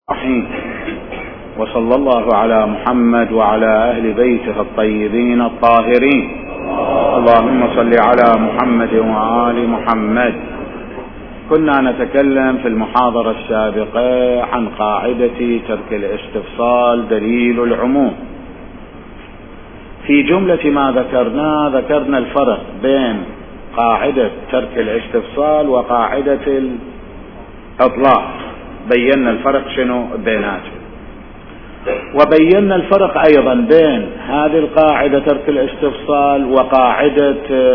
الرحيم. وصلى الله على محمد وعلى أهل بيته الطيبين الطاهرين. اللهم صل على محمد وآل محمد. كنا نتكلم في المحاضرة السابقة عن قاعدة ترك الاستفصال دليل العموم. في جملة ما ذكرنا الفرق بين قاعدة ترك الاستفصال وقاعدة الإطلاق. بينا الفرق شنو بيناتهم، وبينا الفرق أيضا بين هذه القاعدة ترك الاستفصال وقاعدة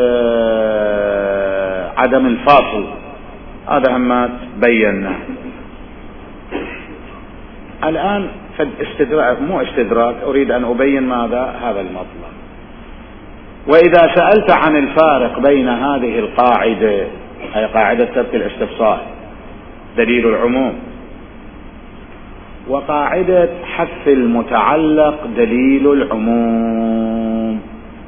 عدم الفاصل. هذا هم بينا. الآن مو استدراك، أريد أن أبين ماذا هذا المطلب. وإذا سألت عن الفارق بين هذه القاعدة، أي قاعدة ترك الاستفصال دليل العموم، وقاعدة حذف المتعلق دليل العموم،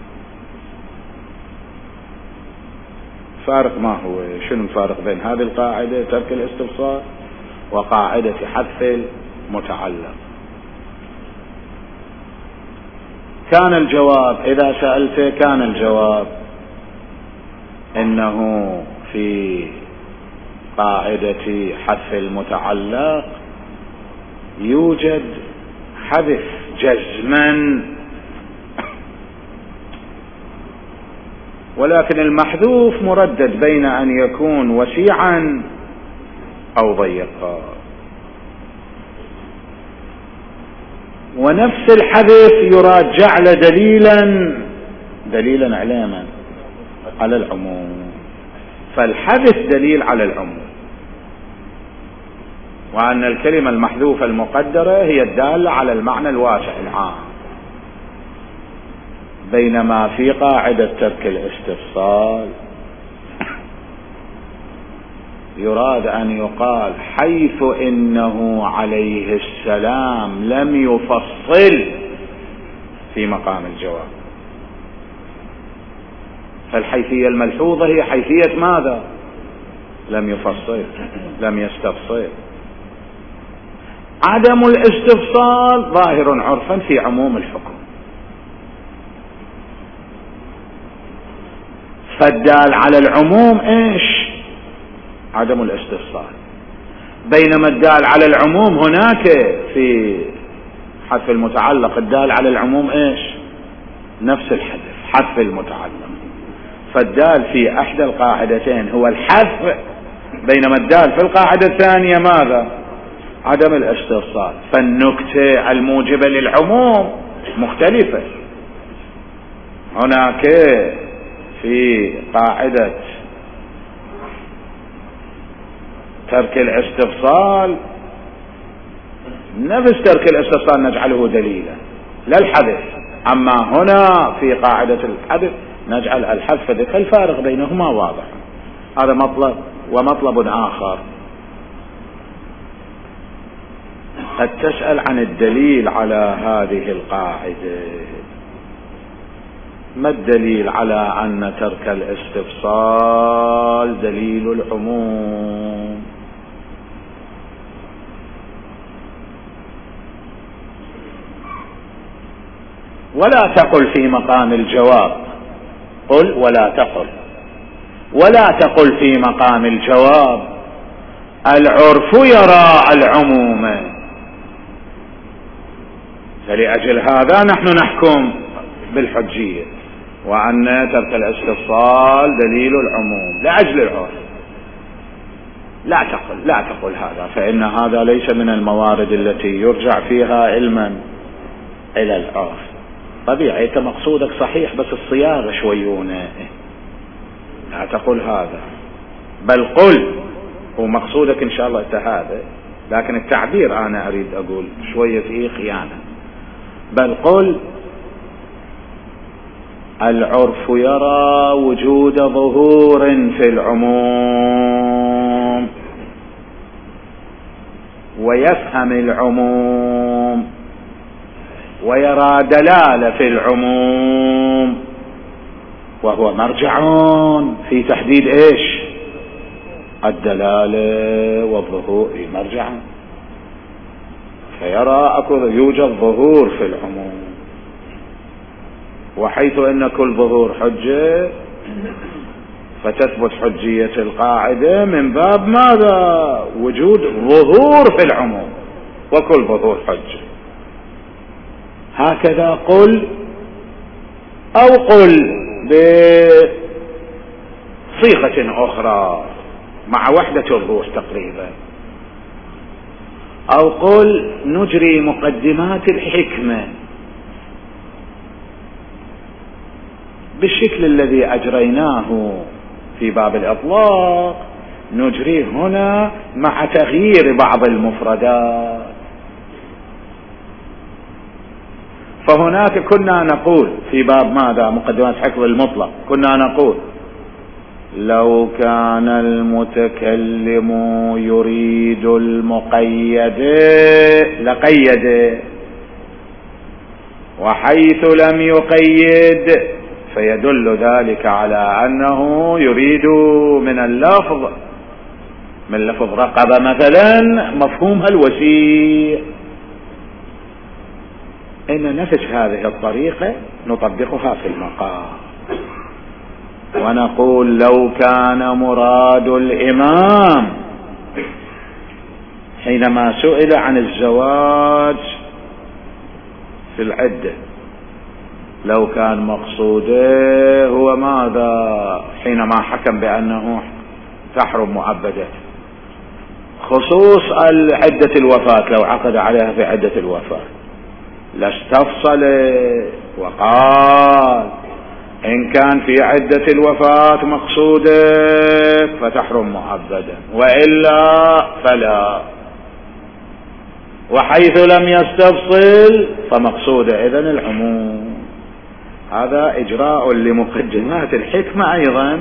فارق ما هو؟ شنو الفارق بين هذه القاعدة ترك الاستفصال وقاعدة حذف المتعلق؟ كان الجواب، إذا سألت كان الجواب إنه في قاعدة حذف المتعلق يوجد حذف جزما، ولكن المحذوف مردد بين أن يكون وسيعا أو ضيقا، ونفس الحذف يراد جعل دليلا علما على العموم، فالحذف دليل على العموم، وأن الكلمة المحذوفة المقدرة هي الدالة على المعنى الواسع العام. بينما في قاعدة ترك الاستفصال يراد أن يقال حيث إنه عليه السلام لم يفصل في مقام الجواب، فالحيثية الملحوظة هي حيثية ماذا؟ لم يفصل، لم يستفصل. عدم الاستفصال ظاهر عرفا في عموم الحكم، فالدال على العموم ايش؟ عدم الاستفصال. بينما الدال على العموم هناك في حذف المتعلق الدال على العموم ايش؟ نفس الحذف، حذف المتعلق. فالدال في احدى القاعدتين هو الحذف، بينما الدال في القاعدة الثانية ماذا؟ عدم الاستفصال. فالنكتة الموجبة للعموم مختلفة. هناك في قاعدة ترك الاستفصال نفس ترك الاستفصال نجعله دليلا لا الحذف، أما هنا في قاعدة الحذف نجعل الحذف، فالفارق بينهما واضح. هذا مطلب. ومطلب آخر، قد تسأل عن الدليل على هذه القاعدة. ما الدليل على أن ترك الاستفصال دليل العموم؟ ولا تقل في مقام الجواب، قل ولا تقل، ولا تقل في مقام الجواب العرف يرى العموم. فلأجل هذا نحن نحكم بالحجية وأن ترك الاستفصال دليل العموم لأجل العرف. لا تقل هذا، فإن هذا ليس من الموارد التي يرجع فيها علما إلى العرف. طبيعي أنت مقصودك صحيح، بس الصياغة شويونة. لا تقل هذا، بل قل ومقصودك إن شاء الله هذا، لكن التعبير أنا أريد أقول شوية فيه خيانة. بل قل العرف يرى وجود ظهور في العموم ويفهم العموم ويرى دلالة في العموم، وهو مرجع في تحديد ايش؟ الدلالة والظهور، مرجع. فيرى يوجد ظهور في العموم، وحيث ان كل ظهور حجة فتثبت حجية القاعدة من باب ماذا؟ وجود ظهور في العموم، وكل ظهور حجة. هكذا قل، او قل بصيغة اخرى مع وحدة الروح تقريبا، او قل نجري مقدمات الحكمة بالشكل الذي اجريناه في باب الاطلاق، نجريه هنا مع تغيير بعض المفردات. فهناك كنا نقول في باب ماذا؟ مقدمات حكم المطلق، كنا نقول لو كان المتكلم يريد المقيد لقيد، وحيث لم يقيد فيدل ذلك على أنه يريد من اللفظ، من لفظ رقبة مثلا، مفهومها الوسيع. إن نفس هذه الطريقة نطبقها في المقام، ونقول لو كان مراد الإمام حينما سئل عن الزواج في العدة، لو كان مقصوده هو ماذا حينما حكم بأنه تحرم مؤبدة؟ خصوص عدة الوفاة، لو عقد عليها في عدة الوفاة لاستفصل وقال إن كان في عدة الوفاة مقصوده فتحرم مؤبدا، وإلا فلا. وحيث لم يستفصل فمقصوده إذن العموم. هذا إجراء لمقدمات الحكمة أيضا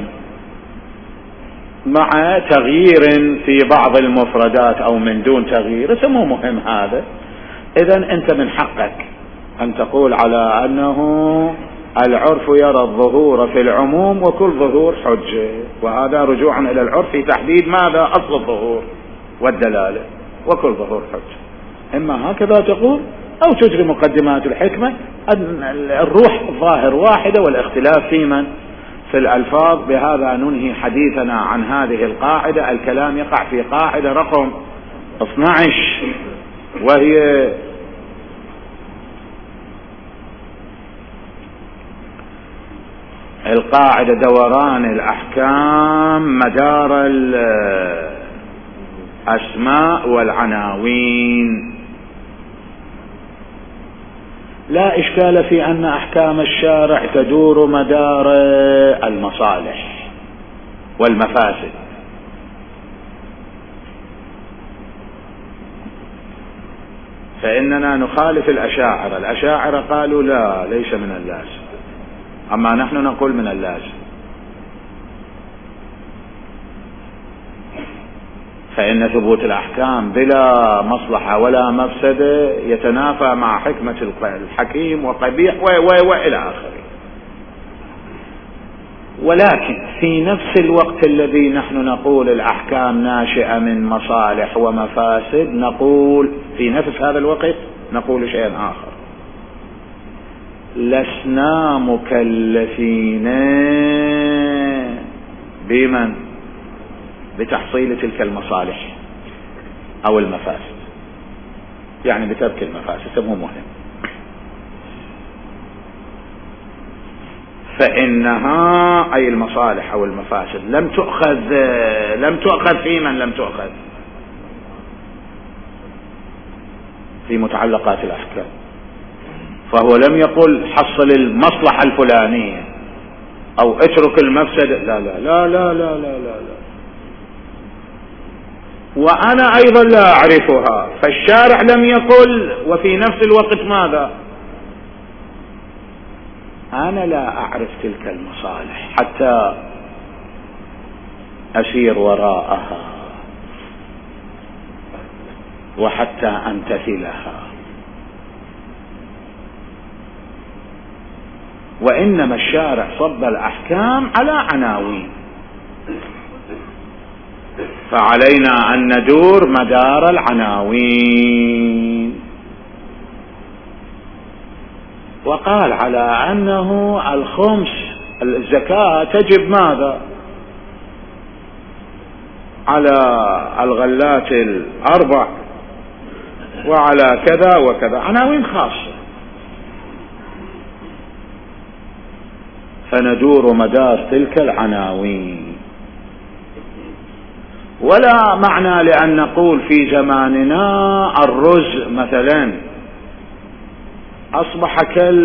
مع تغيير في بعض المفردات أو من دون تغيير، مو مهم هذا. إذن أنت من حقك أن تقول على أنه العرف يرى الظهور في العموم وكل ظهور حجة، وهذا رجوعا إلى العرف في تحديد ماذا؟ أصل الظهور والدلالة، وكل ظهور حجة. إما هكذا تقول أو تجري مقدمات الحكمة أن الروح الظاهر واحدة والاختلاف في من؟ في الألفاظ. بهذا ننهي حديثنا عن هذه القاعدة. الكلام يقع في قاعدة رقم 12، وهي القاعدة دوران الأحكام مدار الأسماء والعناوين. لا إشكال في أن أحكام الشارع تدور مدار المصالح والمفاسد، فإننا نخالف الأشاعرة. الأشاعرة قالوا لا، ليس من اللازم، أما نحن نقول من اللازم. فإن ثبوت الأحكام بلا مصلحة ولا مفسدة يتنافى مع حكمة الحكيم وقبيح وإلى آخره. ولكن في نفس الوقت الذي نحن نقول الأحكام ناشئة من مصالح ومفاسد، نقول في نفس هذا الوقت نقول شيئا آخر: لسنا مكلفين بمن؟ بتحصيل تلك المصالح أو المفاسد، يعني بترك المفاسد، مو مهم. فإنها أي المصالح أو المفاسد لم تؤخذ في من؟ لم تؤخذ في متعلقات الأحكام. فهو لم يقل حصل المصلحة الفلانية أو اترك المفسدة، لا لا لا لا لا لا لا, لا. وأنا أيضا لا أعرفها، فالشارع لم يقل وفي نفس الوقت ماذا؟ أنا لا أعرف تلك المصالح حتى أسير وراءها وحتى أمتثلها. وإنما الشارع صب الأحكام على عناوين، فعلينا أن ندور مدار العناوين. قال على أنه الخمس الزكاة تجب ماذا؟ على الغلات الأربع وعلى كذا وكذا، عناوين خاصة. فندور مدار تلك العناوين. ولا معنى لأن نقول في زماننا الرز مثلا أصبح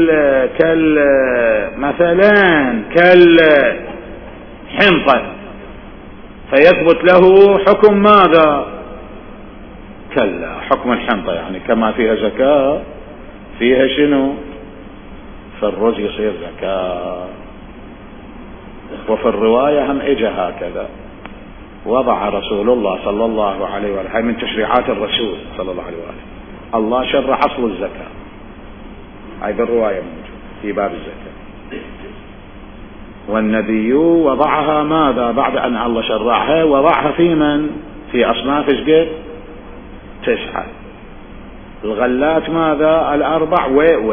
كالحنطة فيثبت له حكم ماذا؟ كلا، حكم الحنطة، يعني كما فيها زكاة فيها شنو؟ فالرز يصير زكاة. وفي الرواية هم اجى هكذا، وضع رسول الله صلى الله عليه وآله من تشريعات الرسول صلى الله عليه وآله، الله شرع أصل الزكاة، هاي بالرواية موجود في باب الزكاة. والنبي وضعها ماذا؟ بعد أن الله شرعها وضعها في من؟ في أصناف قد 9. الغلات ماذا؟ الأربع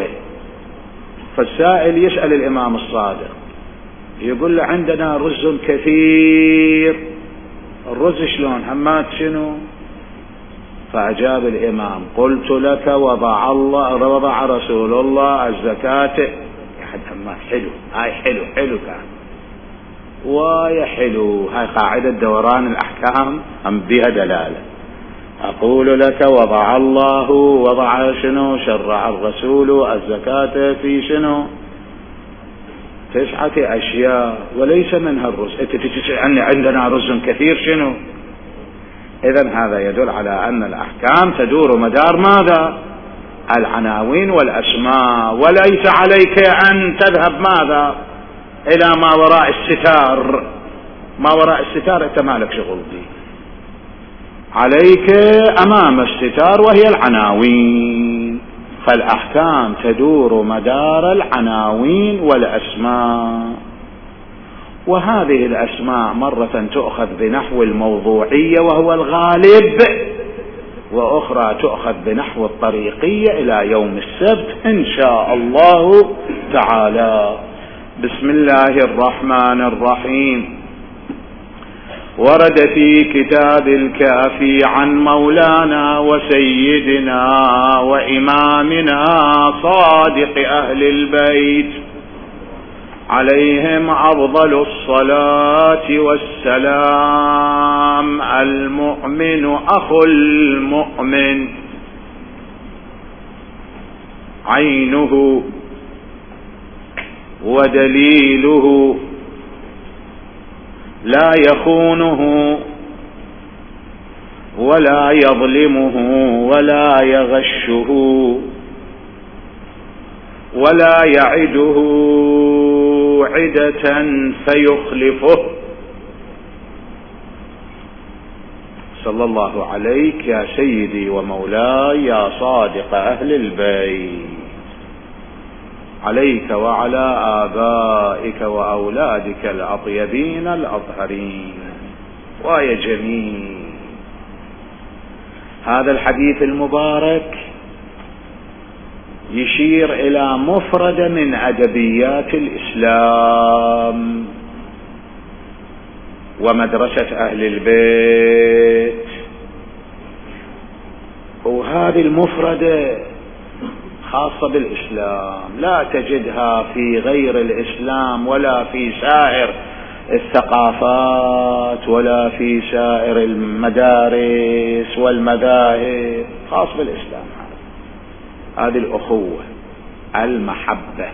فالسائل يسأل الإمام الصادق يقول له عندنا رز كثير، الرز شلون؟ همات شنو؟ فأجاب الإمام قلت لك وضع رسول الله الزكاة. أحد همات حلو، هاي حلو كان ويا حلو، هاي قاعدة دوران الأحكام هم بها دلالة. أقول لك وضع شنو؟ شرع الرسول الزكاة في شنو؟ 9 أشياء وليس منها الرز. انت تجي عندنا رز كثير شنو؟ إذن هذا يدل على أن الأحكام تدور مدار ماذا؟ العناوين والأسماء، وليس عليك أن تذهب ماذا؟ إلى ما وراء الستار. ما وراء الستار أنت مالك شغل دي، عليك أمام الستار وهي العناوين. فالأحكام تدور مدار العناوين والأسماء، وهذه الأسماء مرة تؤخذ بنحو الموضوعية وهو الغالب، وأخرى تؤخذ بنحو الطريقية إلى يوم السبت إن شاء الله تعالى. بسم الله الرحمن الرحيم. ورد في كتاب الكافي عن مولانا وسيدنا وإمامنا صادق أهل البيت عليهم أفضل الصلاة والسلام: المؤمن أخو المؤمن، عينه ودليله، لا يخونه ولا يظلمه ولا يغشه ولا يعده عدة فيخلفه. صلى الله عليك يا سيدي ومولاي يا صادق أهل البيت، عليك وعلى آبائك وأولادك الأطيبين الأطهرين. ويا جميل هذا الحديث المبارك يشير إلى مفردة من أدبيات الإسلام ومدرسة أهل البيت، وهذه المفردة خاصة بالإسلام، لا تجدها في غير الإسلام ولا في سائر الثقافات ولا في سائر المدارس والمذاهب، خاص بالإسلام. هذه الأخوة، المحبة،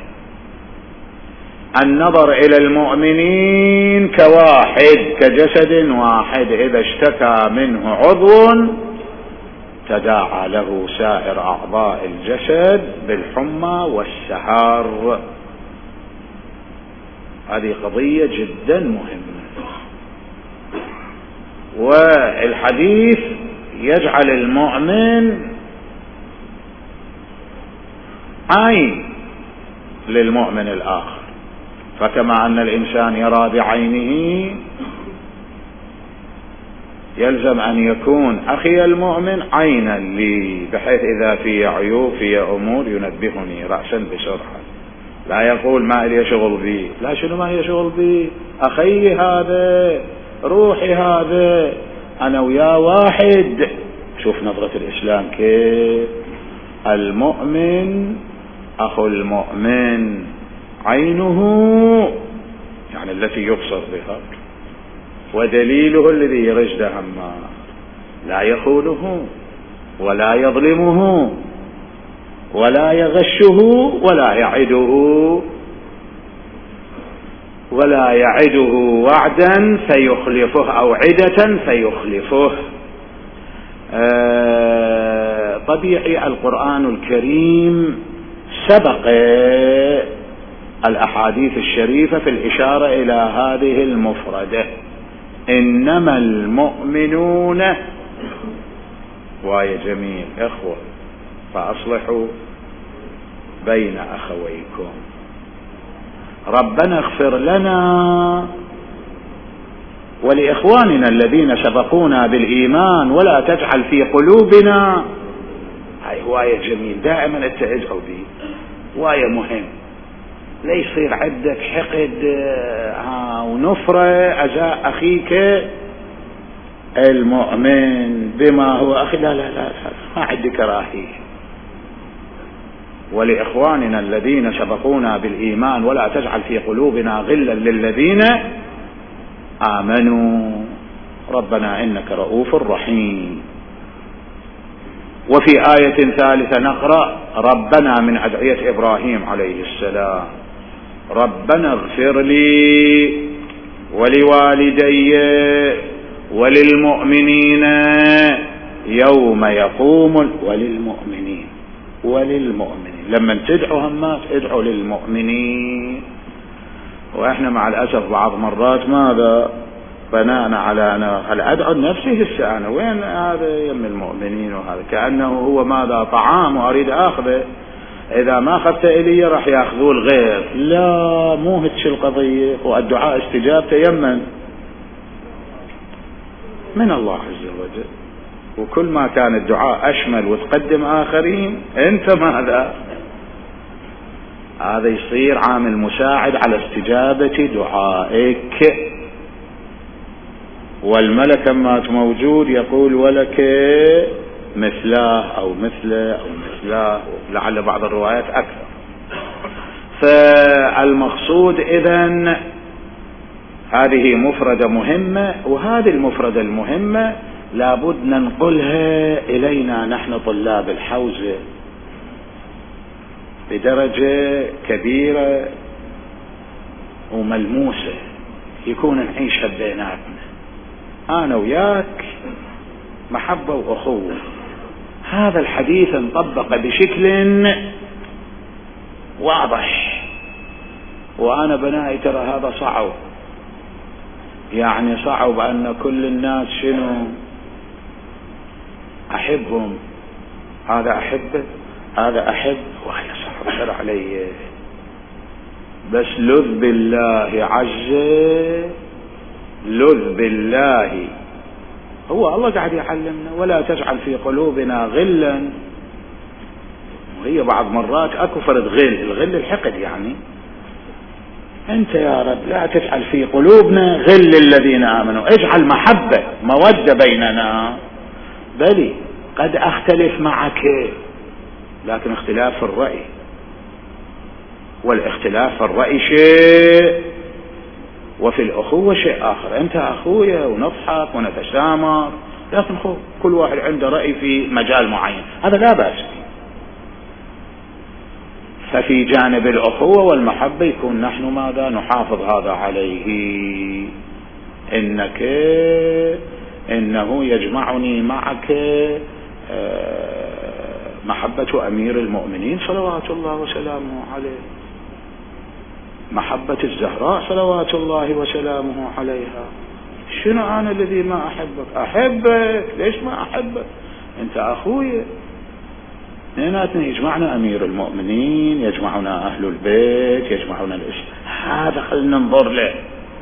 النظر إلى المؤمنين كواحد، كجسد واحد، إذا اشتكى منه عضو تداعى له سائر أعضاء الجسد بالحمى والسهر. هذه قضية جدا مهمة. والحديث يجعل المؤمن عين للمؤمن الآخر، فكما أن الإنسان يرى بعينه يلزم أن يكون أخي المؤمن عينا لي، بحيث إذا في عيوب في أمور ينبهني رأسا بسرعة. لا يقول ما لي شغل بي. لا، شنو ما هي شغل بي؟ أخي هذا، روحي هذا، أنا وياه واحد. شوف نظرة الإسلام كيف. المؤمن أخو المؤمن، عينه يعني التي يبصر بها، ودليله الذي يرجد همه، لا يخونه ولا يظلمه ولا يغشه ولا يعده وعدا فيخلفه أو عدة فيخلفه. طبيعي القرآن الكريم سبق الأحاديث الشريفة في الإشارة إلى هذه المفردة، إنما المؤمنون واي جميل إخوة فأصلحوا بين أخويكم. ربنا اغفر لنا ولإخواننا الذين سبقونا بالإيمان ولا تجعل في قلوبنا. هاي واي جميل، دائما ادعوا به، واي مهم. لا يصير عندك حقد ونفرة أزاء أخيك المؤمن بما هو أخي. لا لا لا، ما عندي كراهية. ولإخواننا الذين سبقونا بالإيمان ولا تجعل في قلوبنا غلا للذين آمنوا ربنا إنك رؤوف رحيم. وفي آية ثالثة نقرأ ربنا من أدعية إبراهيم عليه السلام، ربنا اغفر لي ولوالدي وللمؤمنين يوم يقوم وللمؤمنين. لما تدعوا همات ادعوا للمؤمنين. واحنا مع الأسف بعض مرات ماذا بنانا على أنا أدعو لنفسي هسه أنا وين هذا يم المؤمنين، وهذا كأنه هو ماذا طعام وأريد أخذه، إذا ما أخذت إلي راح يأخذوه الغير. لا، مو هتش القضية. والدعاء استجابته من الله عز وجل. وكل ما كان الدعاء أشمل وتقدم آخرين أنت ماذا، هذا يصير عامل مساعد على استجابة دعائك. والملك ما موجود يقول ولك مثله أو مثله أو مثله، لعل بعض الروايات أكثر. فالمقصود إذن هذه مفردة مهمة، وهذه المفردة المهمة لابد ننقلها إلينا نحن طلاب الحوزة بدرجة كبيرة وملموسة، يكون نعيشها بيناتنا أنا وياك محبة وأخوة. هذا الحديث انطبق بشكل واضح. وأنا بنائي ترى هذا صعب، يعني صعب أن كل الناس شنو أحبهم، هذا أحبه هذا أحب، وهي صعب ترى علي. بس لذ بالله لذ بالله، هو الله قاعد يعلمنا ولا تجعل في قلوبنا غلا. وهي بعض مرات اكو فرد الغل الحقد، يعني انت يا رب لا تجعل في قلوبنا غل الذين امنوا، اجعل محبة مودة بيننا. بلي قد اختلف معك، لكن اختلاف الرأي، والاختلاف الرأي شيء وفي الأخوة شيء آخر. أنت أخويا ونضحك ونتسامر، لكن كل واحد عنده رأي في مجال معين، هذا لا بأس فيه. ففي جانب الأخوة والمحبة يكون نحن ماذا نحافظ هذا عليه. إنه يجمعني معك محبة أمير المؤمنين صلوات الله وسلامه عليه، محبة الزهراء صلوات الله وسلامه عليها. شنو أنا الذي ما أحبك؟ ليش ما أحبك؟ أنت أخويا. اثنيناتنا يجمعنا أمير المؤمنين، يجمعنا أهل البيت، يجمعنا الإسلام. هذا خلنا ننظر له.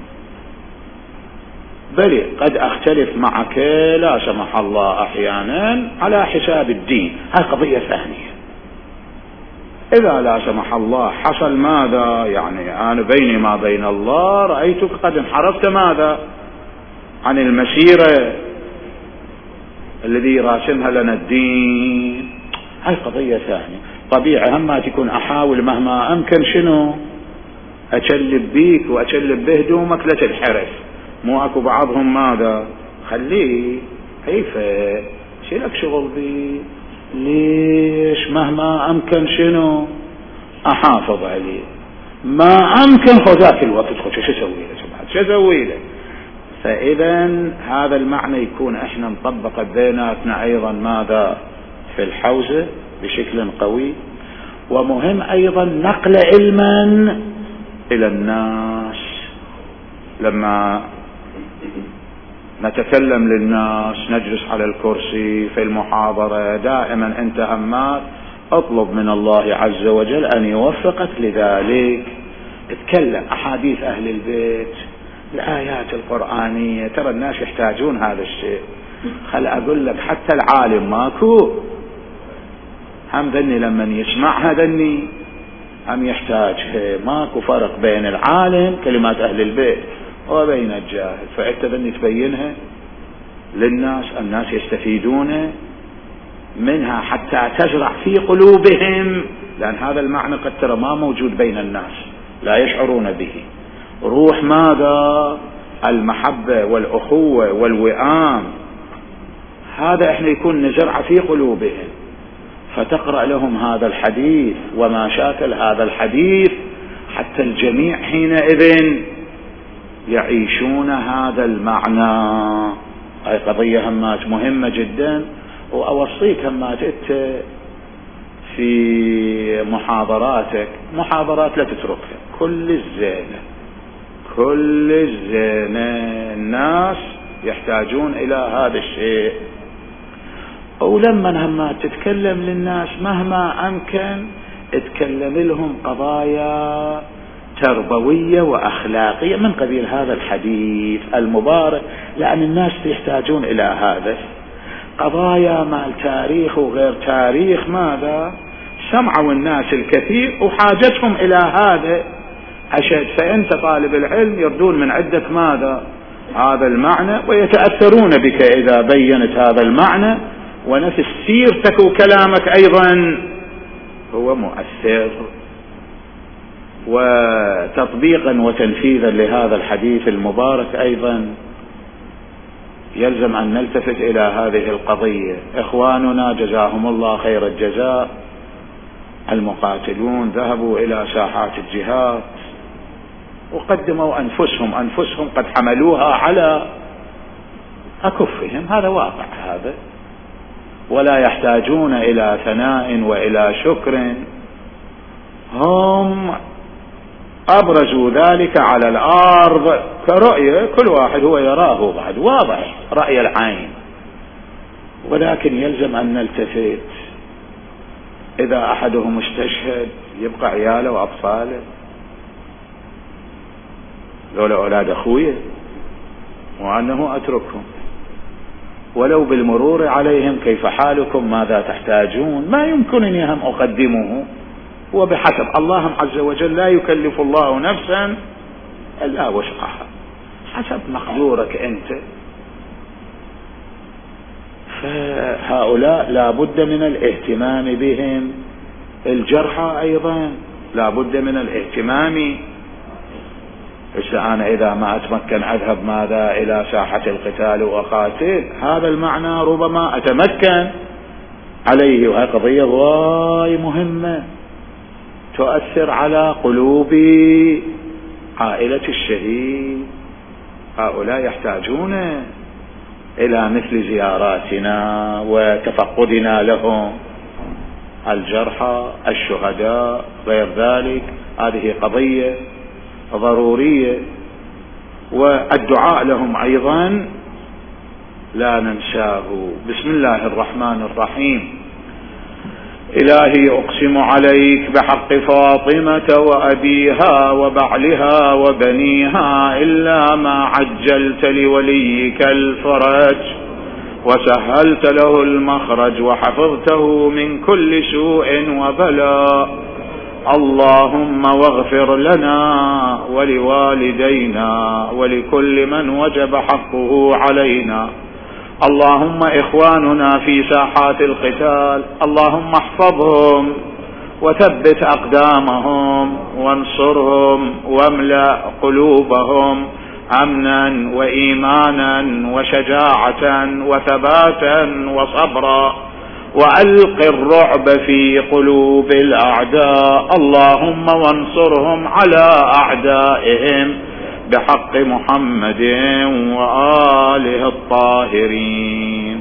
بل قد أختلف معك لا سمح الله أحيانا على حساب الدين، هذه قضية ثانية. إذا لا سمح الله حصل ماذا؟ يعني أنا بيني ما بين الله رأيتك قد انحرفت ماذا؟ عن المسيرة الذي راسمها لنا الدين. هاي قضية ثانية. طبيعي هم ما تكون أحاول مهما أمكن شنو أشلب بيك وأشلب بهدومك لا تنحرف. مو أكو بعضهم ماذا؟ خليه هيفا شيلك شغل بي. ليش مهما أمكن شنو أحافظ عليه؟ ما أمكن خذاك الوقت خذ شو أسوي له؟ شو أسوي له؟ فإذا هذا المعنى يكون احنا نطبق بيناتنا ايضا ماذا في الحوزة بشكل قوي. ومهم ايضا نقل علما الى الناس. لما نتكلم للناس نجلس على الكرسي في المحاضرة دائما انت همات اطلب من الله عز وجل ان يوفقك لذلك. اتكلم احاديث اهل البيت، الآيات القرآنية، ترى الناس يحتاجون هذا الشيء. خل أقول لك حتى العالم ماكو هم ذني لما يسمعها ذني هم يحتاج. ماكو فرق بين العالم كلمات أهل البيت وبين الجاهل. فأنت ذني تبينها للناس، الناس يستفيدون منها حتى تزرع في قلوبهم، لأن هذا المعنى قد ترى ما موجود بين الناس لا يشعرون به. روح ماذا؟ المحبة والأخوة والوئام، هذا احنا يكون نزرع في قلوبهم. فتقرأ لهم هذا الحديث وما شاكل هذا الحديث حتى الجميع حينئذ يعيشون هذا المعنى. هاي قضية همات مهمة جدا. وأوصيك همات انت في محاضراتك محاضرات لا تتركها، كل الزينة الناس يحتاجون إلى هذا الشيء. ولما هم تتكلم للناس مهما أمكن اتكلم لهم قضايا تربوية وأخلاقية من قبيل هذا الحديث المبارك، لأن الناس يحتاجون إلى هذا. قضايا مال تاريخ وغير تاريخ ماذا سمعوا الناس الكثير وحاجتهم إلى هذا أشد. فأنت طالب العلم يردون من عندك ماذا هذا المعنى ويتأثرون بك إذا بينت هذا المعنى، ونفس سيرتك وكلامك أيضا هو مؤثر. وتطبيقا وتنفيذا لهذا الحديث المبارك أيضا يلزم أن نلتفت إلى هذه القضية. إخواننا جزاهم الله خير الجزاء المقاتلون ذهبوا إلى ساحات الجهاد وقدموا أنفسهم قد حملوها على أكفهم، هذا واقع هذا، ولا يحتاجون إلى ثناء وإلى شكر. هم أبرزوا ذلك على الأرض كرؤية، كل واحد هو يراه بعد واضح رأي العين. ولكن يلزم أن نلتفت. إذا أحدهم استشهد يبقى عياله وأطفاله، ذولا أولاد أخويا، وأنه أتركهم ولو بالمرور عليهم كيف حالكم ماذا تحتاجون، ما يمكنني هم أقدمه. وبحسب الله عز وجل لا يكلف الله نفسا إلا وسعها، حسب مقدورك أنت. فهؤلاء لا بد من الاهتمام بهم. الجرحى أيضا لا بد من الاهتمام. أنا إذا ما أتمكن أذهب ماذا إلى ساحة القتال وأقاتل، هذا المعنى ربما أتمكن عليه. وهي قضية غاية مهمة تؤثر على قلوب عائلة الشهيد. هؤلاء يحتاجون إلى مثل زياراتنا وتفقدنا لهم، الجرحى الشهداء غير ذلك. هذه قضية ضرورية. والدعاء لهم أيضا لا ننساه. بسم الله الرحمن الرحيم. إلهي أقسم عليك بحق فاطمة وأبيها وبعلها وبنيها إلا ما عجلت لوليك الفرج وسهلت له المخرج وحفظته من كل سوء وبلاء اللهم واغفر لنا ولوالدينا ولكل من وجب حقه علينا. اللهم إخواننا في ساحات القتال اللهم احفظهم وثبت أقدامهم وانصرهم واملأ قلوبهم أمنا وإيمانا وشجاعة وثباتا وصبرا، وألق الرعب في قلوب الأعداء. اللهم وانصرهم على أعدائهم بحق محمد وآله الطاهرين.